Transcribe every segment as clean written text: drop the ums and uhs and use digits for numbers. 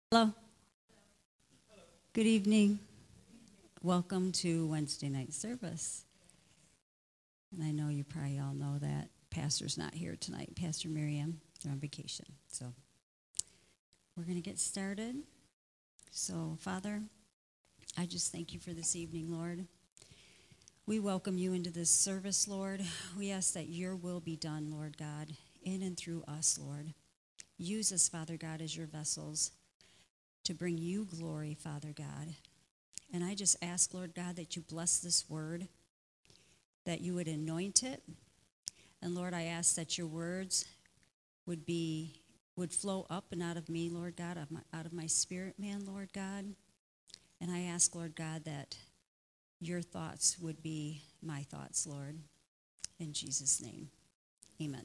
Hello. Good evening. Welcome to Wednesday night service. And I know you probably all know that Pastor's not here tonight. Pastor Miriam, they're on vacation. So we're going to get started. So, Father, I just thank you for this evening, Lord. We welcome you into this service, Lord. We ask that your will be done, Lord God, in and through us, Lord. Use us, Father God, as your vessels to bring you glory, Father God. And I just ask, Lord God, that you bless this word, that you would anoint it. And Lord, I ask that your words would flow up and out of me, Lord God, out of my spirit, man, Lord God. And I ask, Lord God, that your thoughts would be my thoughts, Lord. In Jesus' name, amen.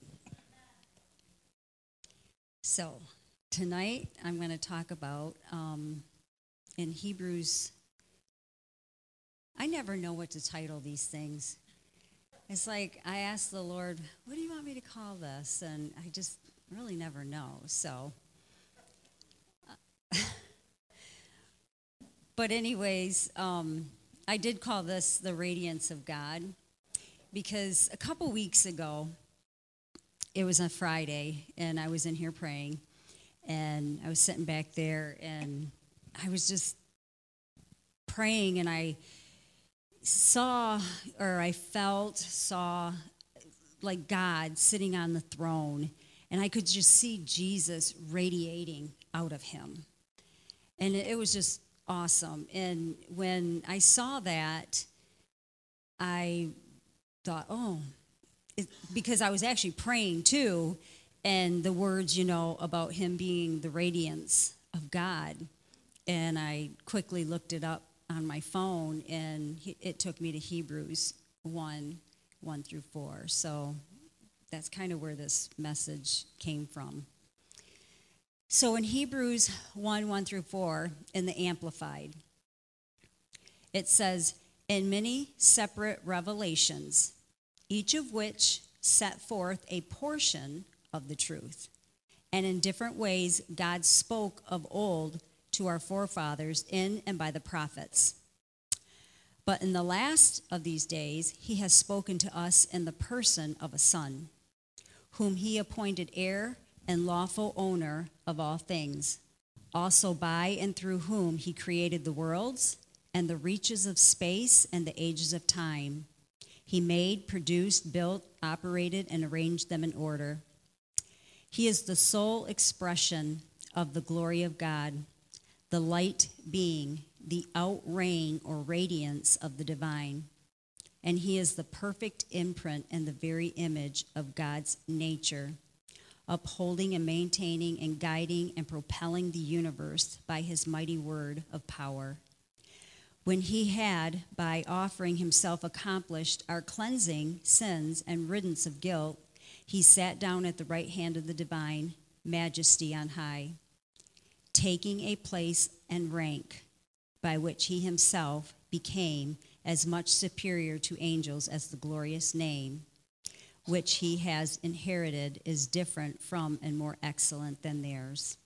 So, tonight, I'm going to talk about, in Hebrews, I never know what to title these things. It's like I ask the Lord, what do you want me to call this? And I just really never know. So, but anyways, I did call this the radiance of God because a couple weeks ago, it was a Friday, and I was in here praying. And I was sitting back there, and I was just praying, and I saw like God sitting on the throne, and I could just see Jesus radiating out of him. And it was just awesome. And when I saw that, I thought, because I was actually praying too, and the words, about him being the radiance of God. And I quickly looked it up on my phone, and it took me to Hebrews 1 through 4. So that's kind of where this message came from. So in Hebrews 1 through 4, in the Amplified, it says, in many separate revelations, each of which set forth a portion of the truth. And in different ways, God spoke of old to our forefathers in and by the prophets. But in the last of these days, he has spoken to us in the person of a Son, whom he appointed heir and lawful owner of all things, also by and through whom he created the worlds and the reaches of space and the ages of time. He made, produced, built, operated, and arranged them in order. He is the sole expression of the glory of God, the light being, the outraying or radiance of the divine. And he is the perfect imprint and the very image of God's nature, upholding and maintaining and guiding and propelling the universe by his mighty word of power. When he had, by offering himself, accomplished our cleansing, sins, and riddance of guilt, he sat down at the right hand of the divine majesty on high, taking a place and rank by which he himself became as much superior to angels as the glorious name which he has inherited is different from and more excellent than theirs.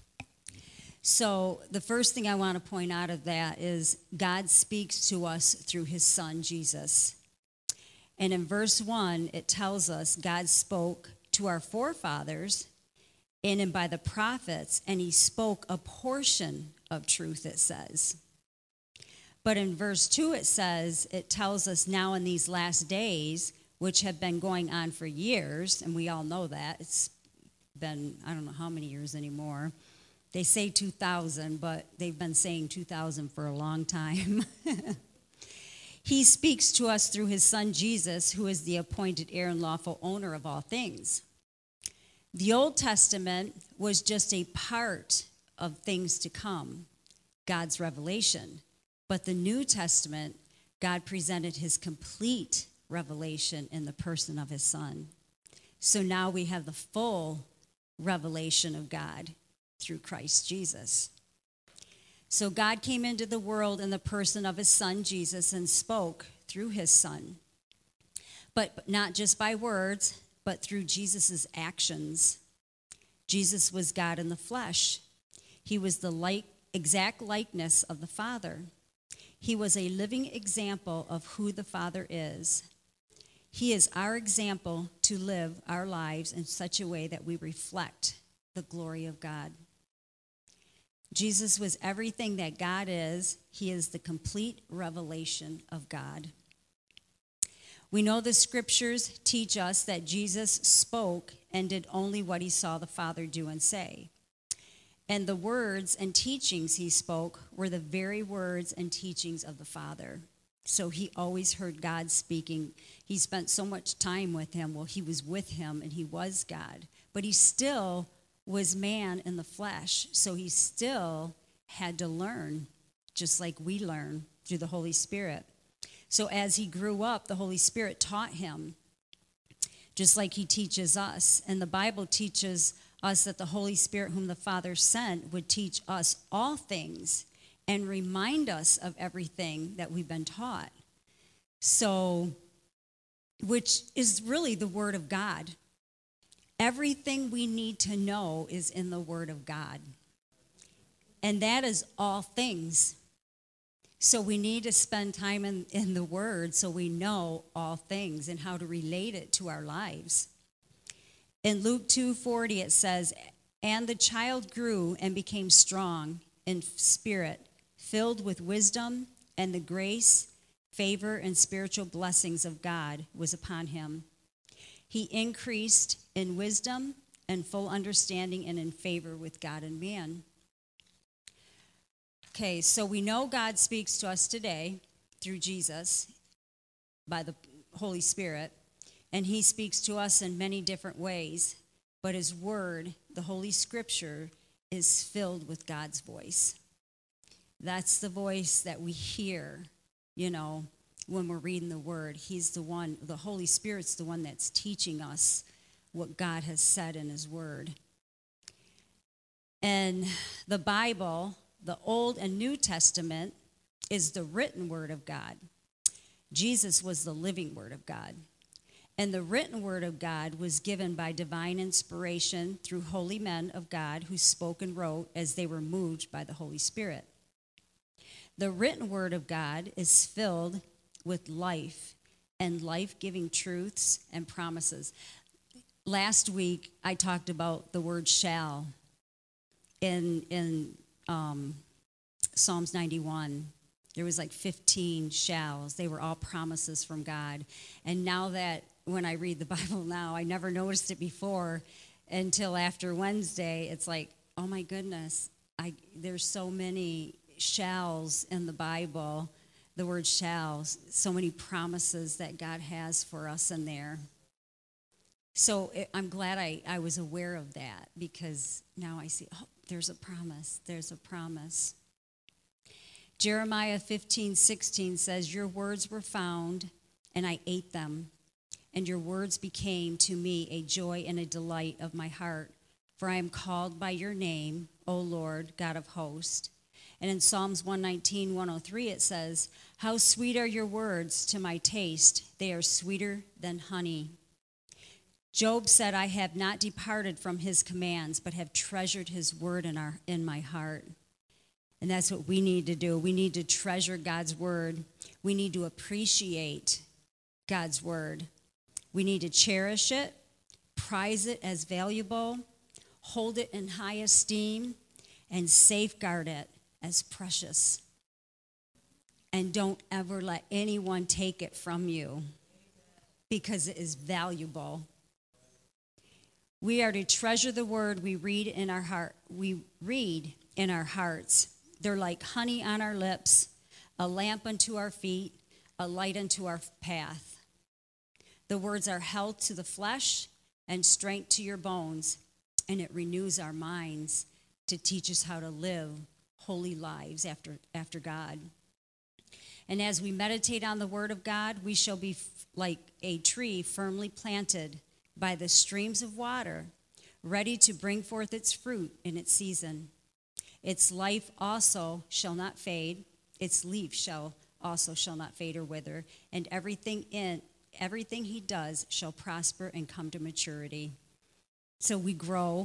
So the first thing I want to point out of that is God speaks to us through his Son, Jesus. And in verse 1, it tells us God spoke to our forefathers in and by the prophets, and he spoke a portion of truth, it says. But in verse 2, it tells us now in these last days, which have been going on for years, and we all know that. It's been, I don't know how many years anymore. They say 2000, but they've been saying 2000 for a long time. He speaks to us through his Son, Jesus, who is the appointed heir and lawful owner of all things. The Old Testament was just a part of things to come, God's revelation. But the New Testament, God presented his complete revelation in the person of his Son. So now we have the full revelation of God through Christ Jesus. So God came into the world in the person of his Son, Jesus, and spoke through his Son. But not just by words, but through Jesus' actions. Jesus was God in the flesh. He was the exact likeness of the Father. He was a living example of who the Father is. He is our example to live our lives in such a way that we reflect the glory of God. Jesus was everything that God is. He is the complete revelation of God. We know the scriptures teach us that Jesus spoke and did only what he saw the Father do and say. And the words and teachings he spoke were the very words and teachings of the Father. So he always heard God speaking. He spent so much time with him. Well, he was with him and he was God. But he still was man in the flesh. So he still had to learn, just like we learn through the Holy Spirit. So as he grew up, the Holy Spirit taught him, just like he teaches us. And the Bible teaches us that the Holy Spirit whom the Father sent would teach us all things and remind us of everything that we've been taught. So, which is really the Word of God. Everything we need to know is in the Word of God. And that is all things. So we need to spend time in the Word so we know all things and how to relate it to our lives. In Luke 2:40 it says, "And the child grew and became strong in spirit, filled with wisdom, and the grace, favor, and spiritual blessings of God was upon him. He increased in wisdom and full understanding and in favor with God and man." Okay, so we know God speaks to us today through Jesus by the Holy Spirit, and he speaks to us in many different ways, but his word, the Holy Scripture, is filled with God's voice. That's the voice that we hear, when we're reading the word. He's the one, the Holy Spirit's the one that's teaching us what God has said in his word. And the Bible, the Old and New Testament, is the written word of God. Jesus was the living word of God. And the written word of God was given by divine inspiration through holy men of God who spoke and wrote as they were moved by the Holy Spirit. The written word of God is filled with life and life-giving truths and promises. Last week, I talked about the word shall in Psalms 91. There was like 15 shalls. They were all promises from God. And now that when I read the Bible now, I never noticed it before until after Wednesday. It's like, oh my goodness, there's so many shalls in the Bible, the word shalls, so many promises that God has for us in there. So I'm glad I was aware of that, because now I see, there's a promise. Jeremiah 15:16 says, "Your words were found, and I ate them, and your words became to me a joy and a delight of my heart. For I am called by your name, O Lord, God of hosts." And in Psalms 119:103 it says, "How sweet are your words to my taste. They are sweeter than honey." Job said, "I have not departed from his commands, but have treasured his word in my heart." And that's what we need to do. We need to treasure God's word. We need to appreciate God's word. We need to cherish it, prize it as valuable, hold it in high esteem, and safeguard it as precious. And don't ever let anyone take it from you, because it is valuable. We are to treasure the word we read in our heart. We read in our hearts. They're like honey on our lips, a lamp unto our feet, a light unto our path. The words are health to the flesh and strength to your bones, and it renews our minds to teach us how to live holy lives after God. And as we meditate on the word of God, we shall be like a tree firmly planted by the streams of water, ready to bring forth its fruit in its season. Its life also shall not fade, its leaf shall not fade or wither, and everything he does shall prosper and come to maturity. So we grow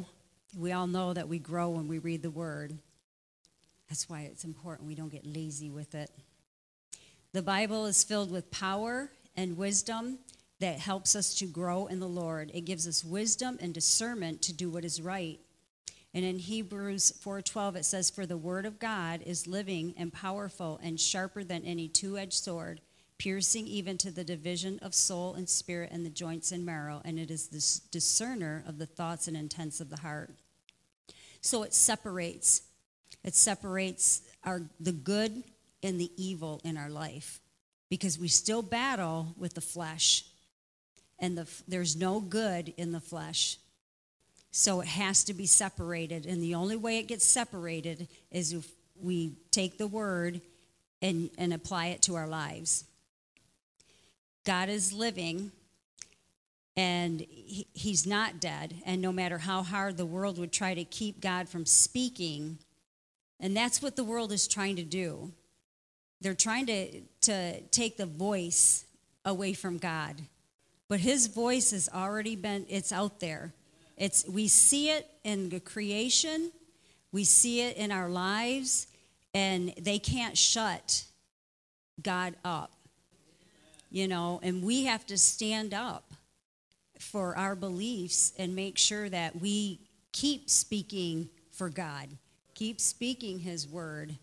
We all know that we grow when we read the Word. That's why it's important we don't get lazy with it. The Bible is filled with power and wisdom that helps us to grow in the Lord. It gives us wisdom and discernment to do what is right. And in Hebrews 4:12 it says, "For the word of God is living and powerful and sharper than any two-edged sword, piercing even to the division of soul and spirit and the joints and marrow, and it is this discerner of the thoughts and intents of the heart." So it separates. It separates the good and the evil in our life, because we still battle with the flesh, and there's no good in the flesh. So it has to be separated, and the only way it gets separated is if we take the word and apply it to our lives. God is living, and he's not dead, and no matter how hard the world would try to keep God from speaking, and that's what the world is trying to do. They're trying to take the voice away from God. But his voice has already it's out there. We see it in the creation, we see it in our lives, and they can't shut God up. And we have to stand up for our beliefs and make sure that we keep speaking for God, keep speaking his word.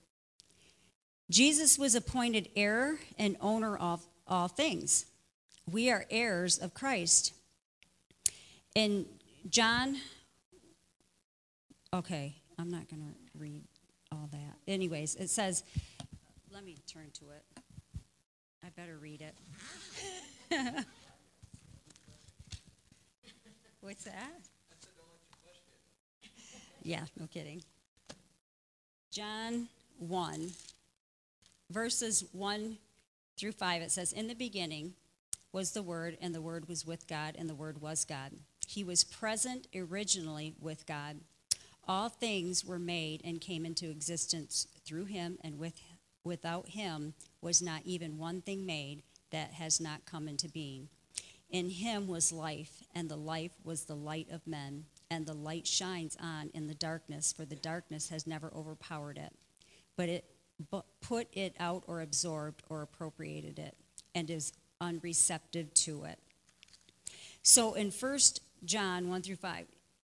Jesus was appointed heir and owner of all things. We are heirs of Christ. In John, okay, I'm not going to read all that. Anyways, it says, let me turn to it. I better read it. What's that? Yeah, no kidding. John 1, verses 1 through 5, it says, "In the beginning was the Word, and the Word was with God, and the Word was God. He was present originally with God. All things were made and came into existence through him, and without him was not even one thing made that has not come into being. In him was life, and the life was the light of men, and the light shines on in the darkness, for the darkness has never overpowered it. But it put it out or absorbed or appropriated it, and is unreceptive to it." So in 1 John 1 through 5,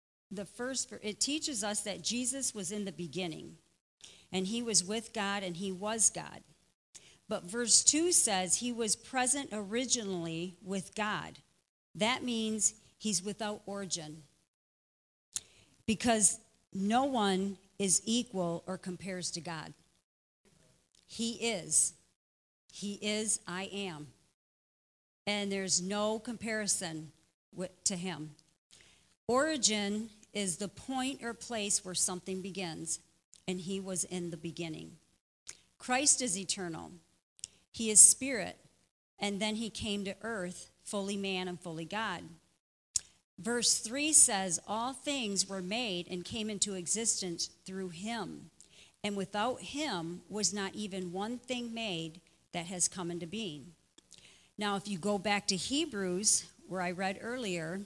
it teaches us that Jesus was in the beginning, and he was with God, and he was God. But verse 2 says he was present originally with God. That means he's without origin, because no one is equal or compares to God. He is. He is, I am. And there's no comparison to him. Origin is the point or place where something begins, and he was in the beginning. Christ is eternal. He is spirit, and then he came to earth, fully man and fully God. Verse 3 says, "All things were made and came into existence through him, and without him was not even one thing made that has come into being." Now, if you go back to Hebrews, where I read earlier,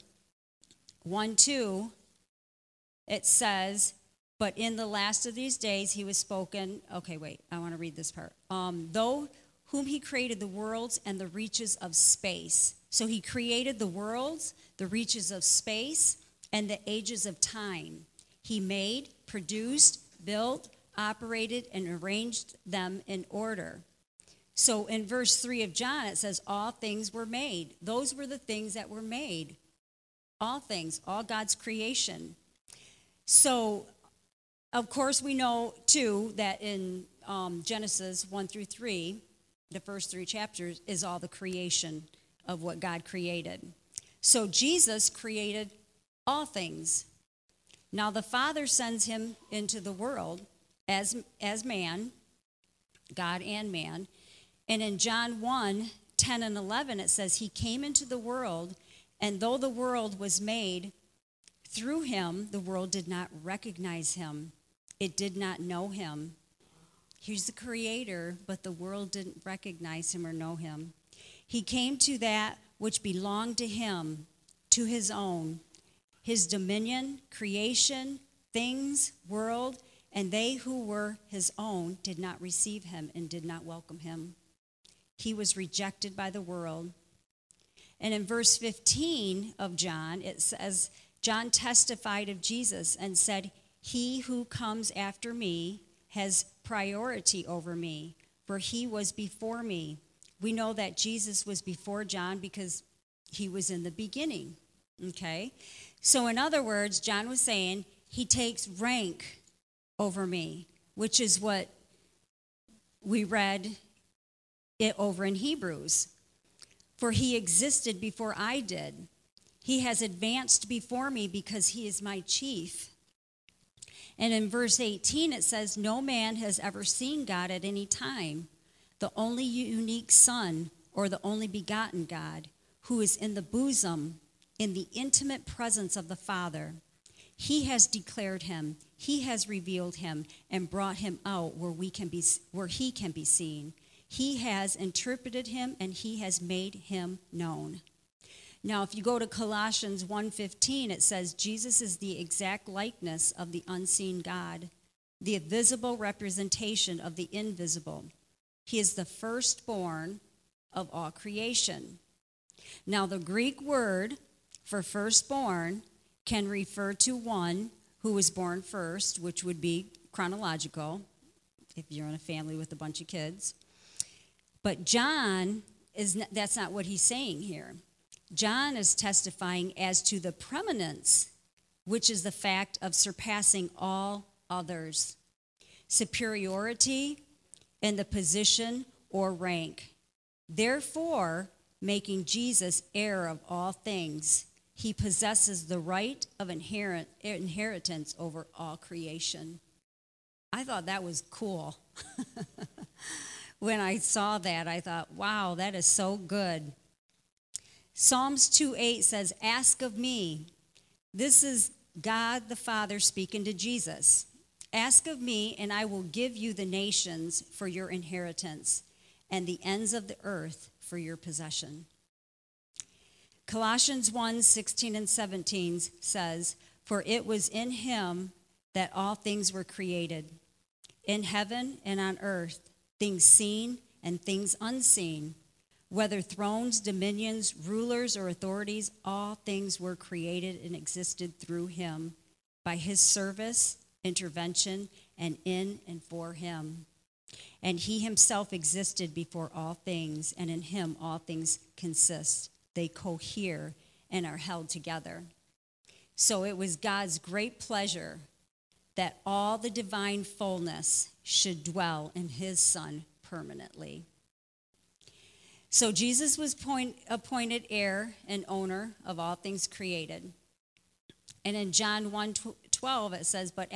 1:2, it says, "But in the last of these days he was spoken." Okay, wait, I want to read this part. "Though whom he created the worlds and the reaches of space." So he created the worlds, the reaches of space, and the ages of time. He made, produced, built, operated, and arranged them in order. So in verse 3 of John, it says, all things were made. Those were the things that were made. All things, all God's creation. So, of course, we know, too, that in Genesis 1 through 3, the first 3 chapters, is all the creation of what God created. So Jesus created all things. Now the Father sends him into the world as man, God and man. And in John 1:10 and 11, it says, "He came into the world, and though the world was made through him, the world did not recognize him. It did not know him." He's the creator, but the world didn't recognize him or know him. "He came to that which belonged to him, to his own, his dominion, creation, things, world, and they who were his own did not receive him and did not welcome him. He was rejected by the world. And in verse 15 of John, it says, John testified of Jesus and said, he who comes after me has priority over me, for he was before me. We know that Jesus was before John because he was in the beginning, okay? So in other words, John was saying, he takes rank over me, which is what we read it over in Hebrews. For he existed before I did. He has advanced before me because he is my chief. And in verse 18 it says, no man has ever seen God at any time. The only unique Son, or the only begotten God, who is in the bosom, in the intimate presence of the Father. He has declared him, he has revealed him, and brought him out where he can be seen. He has interpreted him, and he has made him known. Now, if you go to Colossians 1:15, it says, Jesus is the exact likeness of the unseen God, the visible representation of the invisible. He is the firstborn of all creation. Now, the Greek word for firstborn can refer to one who was born first, which would be chronological, if you're in a family with a bunch of kids. But John, that's not what he's saying here. John is testifying as to the preeminence, which is the fact of surpassing all others, superiority in the position or rank. Therefore, making Jesus heir of all things, he possesses the right of inheritance over all creation. I thought that was cool. When I saw that, I thought, wow, that is so good. Psalms 2:8 says, ask of me. This is God the Father speaking to Jesus. Ask of me, and I will give you the nations for your inheritance, and the ends of the earth for your possession. Colossians 1:16 and 17 says, for it was in him that all things were created, in heaven and on earth, things seen and things unseen. Whether thrones, dominions, rulers, or authorities, all things were created and existed through him, by his service, intervention, and in and for him. And he himself existed before all things, and in him all things consist. They cohere and are held together. So it was God's great pleasure that all the divine fullness should dwell in his Son permanently. So Jesus was appointed heir and owner of all things created. And in John 1:12 it says, but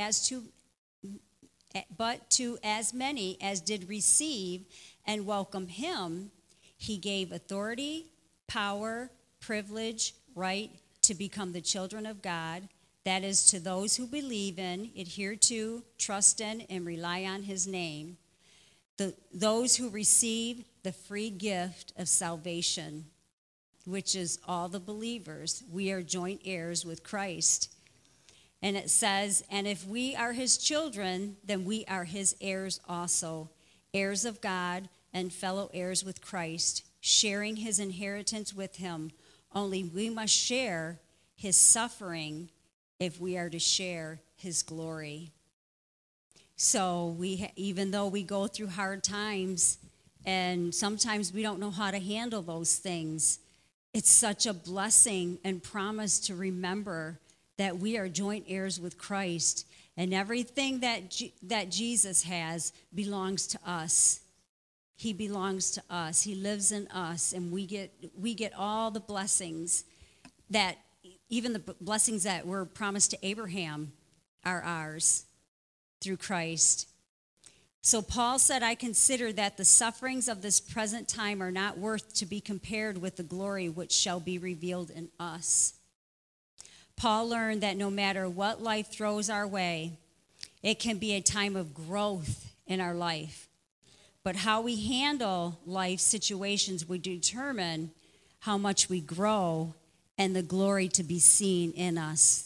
to as many as did receive and welcome him, he gave authority, power, privilege, right to become the children of God. That is, to those who believe in, adhere to, trust in, and rely on his name. Those who receive the free gift of salvation, which is all the believers. We are joint heirs with Christ. And it says, and if we are his children, then we are his heirs also, heirs of God and fellow heirs with Christ, sharing his inheritance with him. Only we must share his suffering if we are to share his glory. So even though we go through hard times, and sometimes we don't know how to handle those things, it's such a blessing and promise to remember that we are joint heirs with Christ, and everything that Jesus has belongs to us. He belongs to us. He lives in us, and we get all the blessings that, even the blessings that were promised to Abraham, are ours through Christ. So Paul said, I consider that the sufferings of this present time are not worth to be compared with the glory which shall be revealed in us. Paul learned that no matter what life throws our way, it can be a time of growth in our life. But how we handle life situations will determine how much we grow and the glory to be seen in us.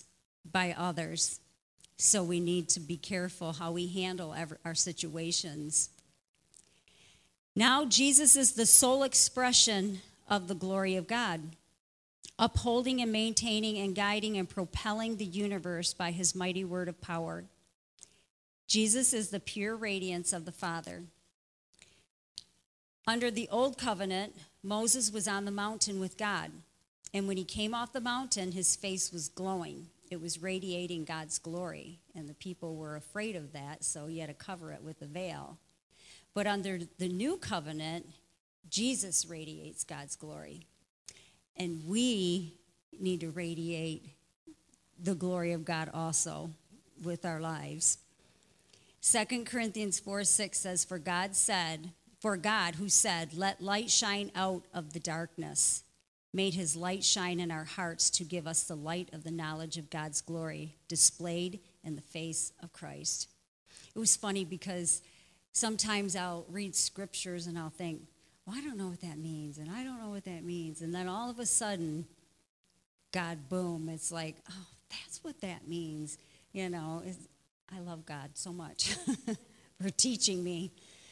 by others. So we need to be careful how we handle our situations. Now Jesus is the sole expression of the glory of God, upholding and maintaining and guiding and propelling the universe by his mighty word of power. Jesus is the pure radiance of the Father. Under the old covenant, Moses was on the mountain with God. And when he came off the mountain, his face was glowing. It was radiating God's glory. And the people were afraid of that, so he had to cover it with a veil. But under the new covenant, Jesus radiates God's glory. And we need to radiate the glory of God also with our lives. 2 Corinthians 4:6 says, For God who said, let light shine out of the darkness, made his light shine in our hearts to give us the light of the knowledge of God's glory displayed in the face of Christ. It was funny because sometimes I'll read scriptures and I'll think, well, I don't know what that means, and I don't know what that means. And then all of a sudden, God, boom, it's like, oh, that's what that means. You know, I love God so much for teaching me.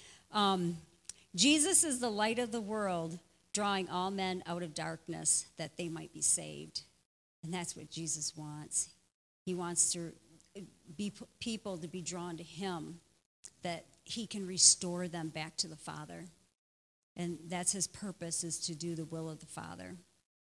Jesus is the light of the world, drawing all men out of darkness that they might be saved. And that's what Jesus wants. He wants to be people to be drawn to him, that he can restore them back to the Father. And that's his purpose, is to do the will of the Father.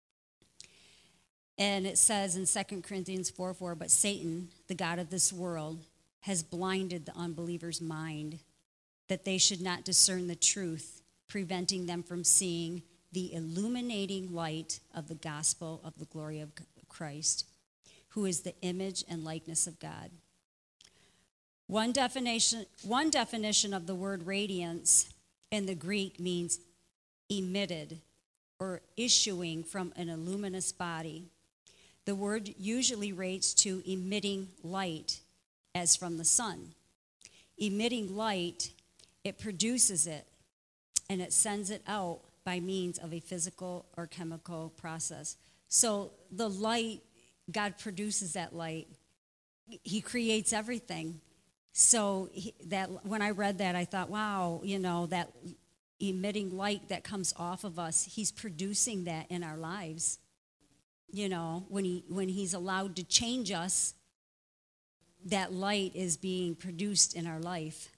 And it says in 2 Corinthians 4:4, but Satan, the god of this world, has blinded the unbeliever's mind, that they should not discern the truth, preventing them from seeing the illuminating light of the gospel of the glory of Christ, who is the image and likeness of God. One definition of the word radiance in the Greek means emitted or issuing from an luminous body. The word usually relates to emitting light, as from the sun. Emitting light, it produces it, and it sends it out by means of a physical or chemical process. So the light, God produces that light. He creates everything. So that when I read that, I thought, wow, you know, that emitting light that comes off of us, he's producing that in our lives. You know, when he's allowed to change us, that light is being produced in our life.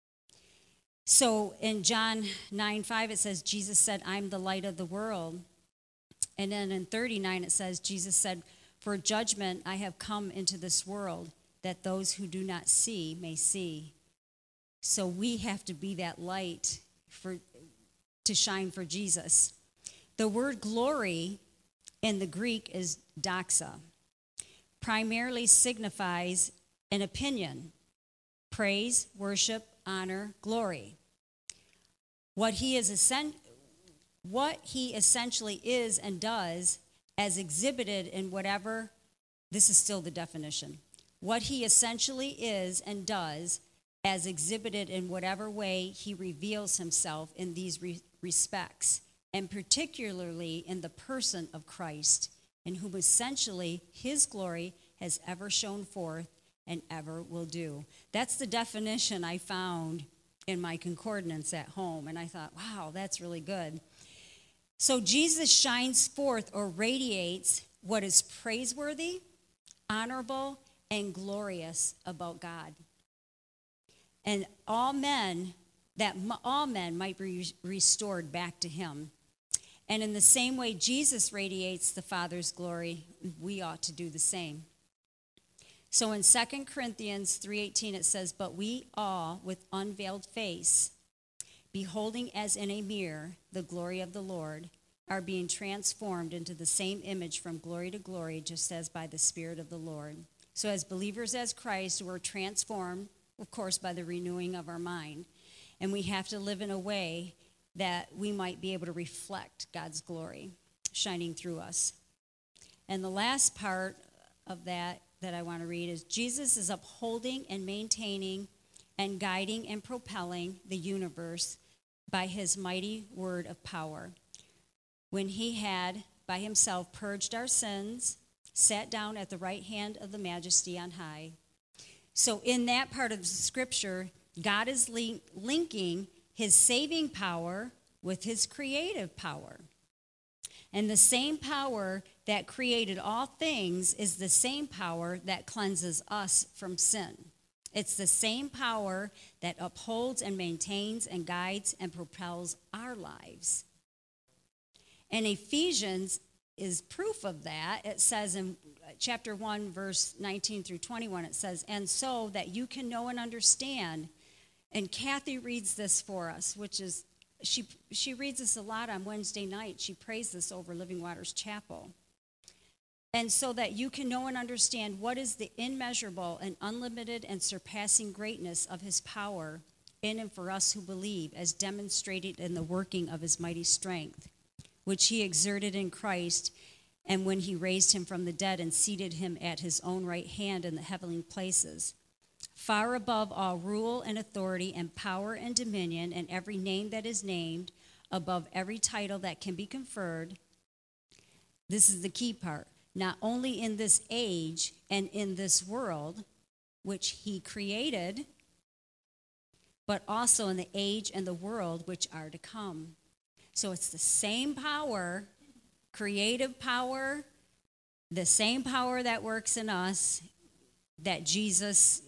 So in John 9:5, it says, Jesus said, I'm the light of the world. And then in 39, it says, Jesus said, for judgment I have come into this world, that those who do not see may see. So we have to be that light to shine for Jesus. The word glory in the Greek is doxa. Primarily signifies an opinion, praise, worship, honor, glory. What he essentially is and does, as exhibited in whatever, this is still the definition. What he essentially is and does, as exhibited in whatever way he reveals himself in these respects, and particularly in the person of Christ, in whom essentially his glory has ever shone forth and ever will do. That's the definition I found in my concordance at home, and I thought, wow, that's really good. So Jesus shines forth or radiates what is praiseworthy, honorable, and glorious about God. And all men might be restored back to him. And in the same way Jesus radiates the Father's glory, we ought to do the same. So in 2 Corinthians 3:18 it says, but we all with unveiled face, beholding as in a mirror the glory of the Lord, are being transformed into the same image from glory to glory, just as by the Spirit of the Lord. So as believers as Christ, we're transformed, of course, by the renewing of our mind. And we have to live in a way that we might be able to reflect God's glory shining through us. And the last part of that I want to read is, Jesus is upholding and maintaining and guiding and propelling the universe by his mighty word of power. When he had by himself purged our sins, sat down at the right hand of the Majesty on high. So in that part of the scripture, God is linking his saving power with his creative power. And the same power that created all things is the same power that cleanses us from sin. It's the same power that upholds and maintains and guides and propels our lives. And Ephesians is proof of that. It says in chapter 1, verse 19 through 21, it says, and so that you can know and understand. And Kathy reads this for us, which is, she reads this a lot on Wednesday night. She prays this over Living Waters Chapel. And so that you can know and understand what is the immeasurable and unlimited and surpassing greatness of his power in and for us who believe, as demonstrated in the working of his mighty strength, which he exerted in Christ, and when he raised him from the dead and seated him at his own right hand in the heavenly places, far above all rule and authority and power and dominion and every name that is named, above every title that can be conferred. This is the key part. Not only in this age and in this world, which he created, but also in the age and the world which are to come. So it's the same power, creative power, the same power that works in us, that Jesus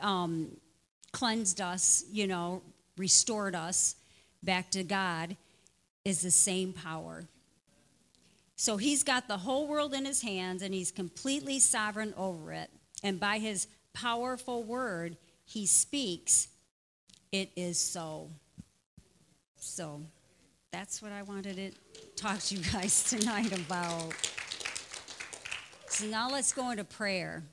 cleansed us, restored us back to God, is the same power. So he's got the whole world in his hands, and he's completely sovereign over it. And by his powerful word, he speaks, it is so. So that's what I wanted to talk to you guys tonight about. So now let's go into prayer.